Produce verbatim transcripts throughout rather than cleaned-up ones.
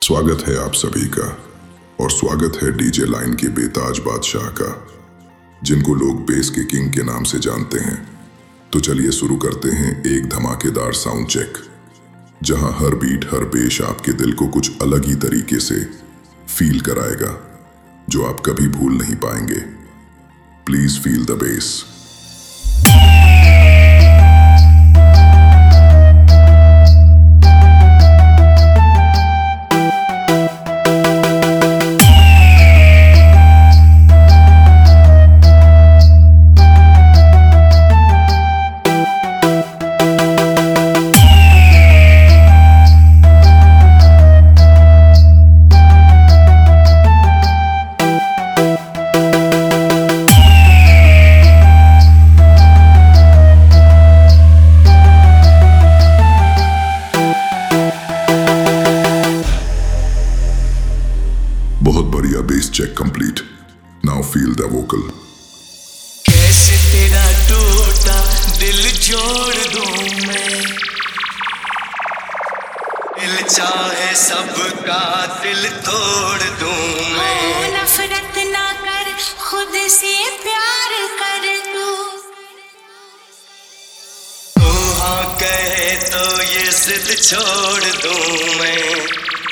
स्वागत है आप सभी का और स्वागत है डीजे लाइन के बेताज बादशाह का, जिनको लोग बेस के किंग के नाम से जानते हैं। तो चलिए शुरू करते हैं एक धमाकेदार साउंड चेक, जहां हर बीट हर पेश आपके दिल को कुछ अलग ही तरीके से फील कराएगा, जो आप कभी भूल नहीं पाएंगे। Please feel the base. बहुत बढ़िया, base check complete. Now feel the vocal. कैसे तेरा टूटा दिल जोड़ दूं मैं, दिल चाहे सबका दिल तोड़ दूं मैं। ओ नफरत ना कर, खुद से प्यार कर तू। तू हाँ कहे तो ये जिद छोड़ दूं मैं।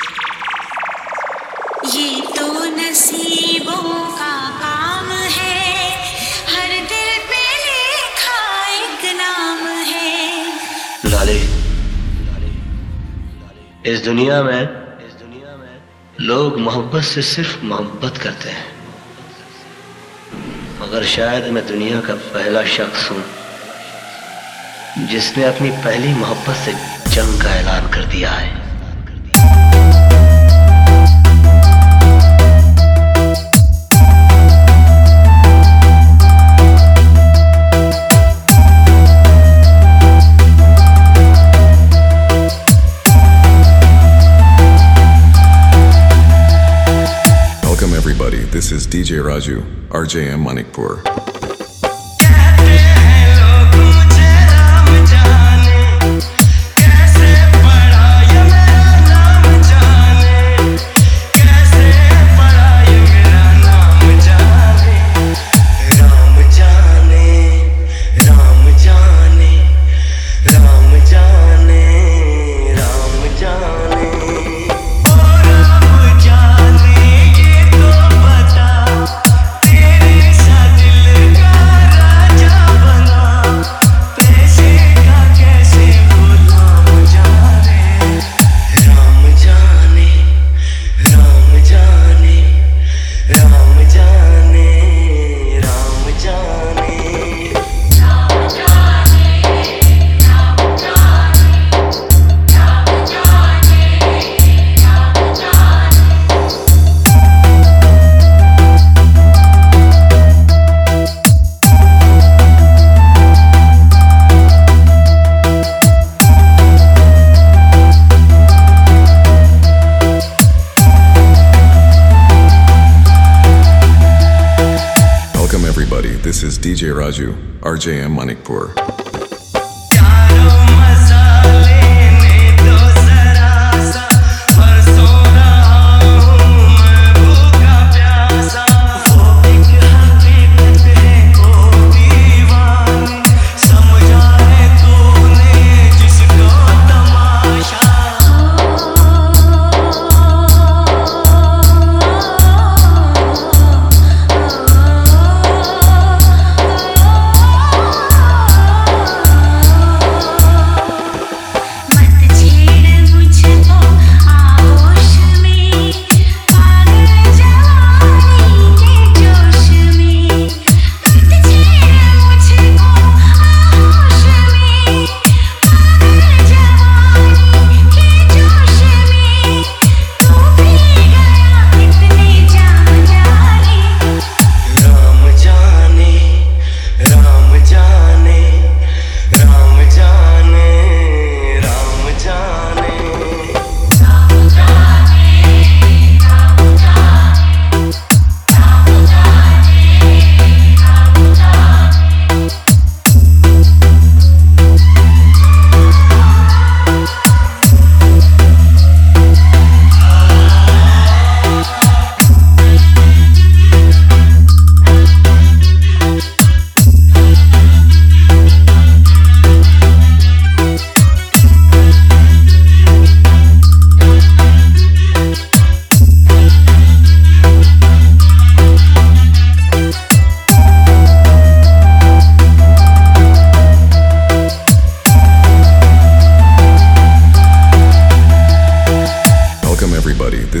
ये तो नसीबों का काम है, हर दिल पे लिखा एक नाम है। लाली, इस दुनिया में इस दुनिया में लोग मोहब्बत से सिर्फ मोहब्बत करते हैं, मगर शायद मैं दुनिया का पहला शख्स हूं जिसने अपनी पहली मोहब्बत से जंग का ऐलान कर दिया है। Welcome everybody, this is D J Raju, R J M Manikpur. Welcome everybody, this is D J Raju, R J M Manikpur. O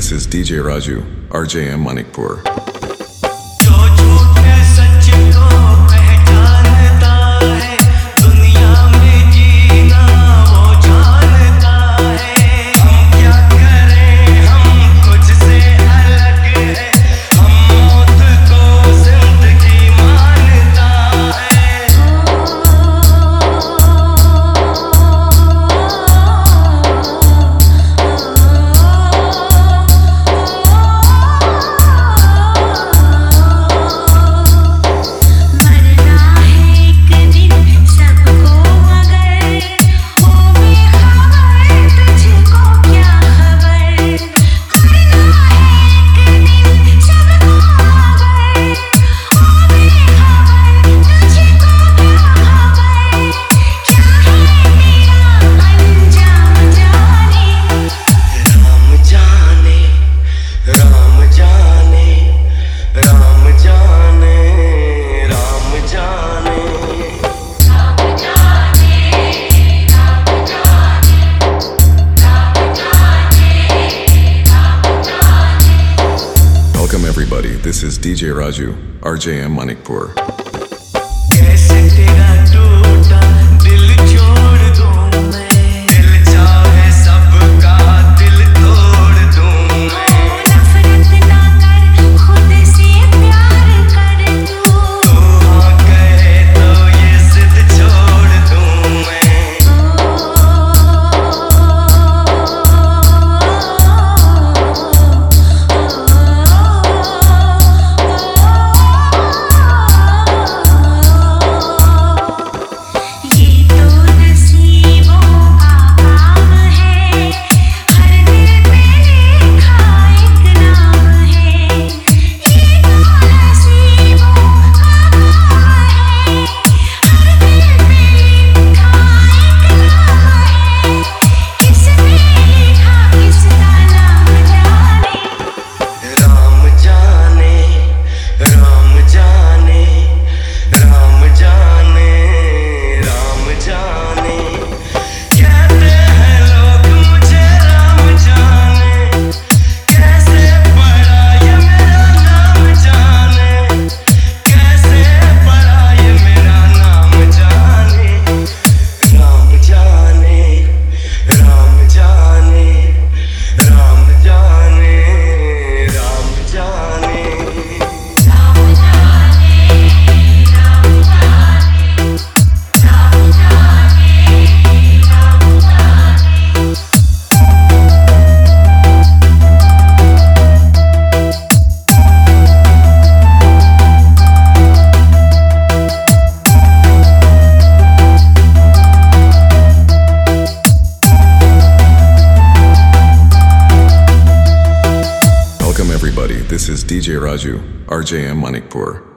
This is D J Raju, R J M Manikpur. जो झूठ सच को पहचानता है, दुनिया में जीना वो जानता है। हम क्या करें, हम कुछ से अलग है, हम मौत को जिंदगी मानता है। Welcome everybody, this is D J Raju, R J M Manikpur. कैसे तेरा टूटा दिल छोड़ दूं मैं, दिल चाहे सबका दिल तोड़ दूं मैं। नफरत ना कर, खुद से प्यार कर तू। तू हाँ कहे तो ये जिद छोड़ दूं मैं। ये तो नसीबों का काम है, हर दिल पे लिखा एक नाम है। ये तो नसीबों का काम है, हर दिल पे लिखा एक नाम है। किसने लिखा किसका नाम जाने। राम जाने, राम जाने, राम जाने, राम जाने। कहते हैं लोग मुझे राम जाने, कैसे पड़ा ये मेरा नाम जाने, कैसे पड़ा ये मेरा नाम जाने। राम जाने, राम जाने, राम जाने, राम जाने। Welcome everybody, this is D J Raju, R J M Manikpur.